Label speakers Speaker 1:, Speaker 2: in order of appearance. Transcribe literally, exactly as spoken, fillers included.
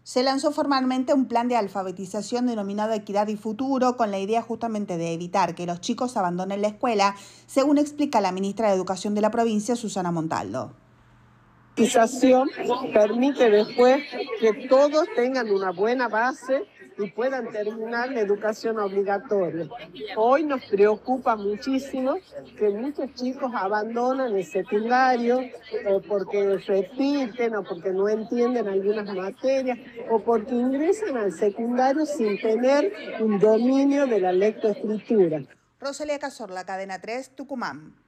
Speaker 1: Se lanzó formalmente un plan de alfabetización denominado Equidad y Futuro, con la idea justamente de evitar que los chicos abandonen la escuela, según explica la ministra de Educación de la provincia, Susana Montaldo.
Speaker 2: La alfabetización permite después que todos tengan una buena base y puedan terminar la educación obligatoria. Hoy nos preocupa muchísimo que muchos chicos abandonan el secundario o porque repiten o porque no entienden algunas materias o porque ingresan al secundario sin tener un dominio de la lectoescritura.
Speaker 1: Rosalía Cazorla, Cadena tres, Tucumán.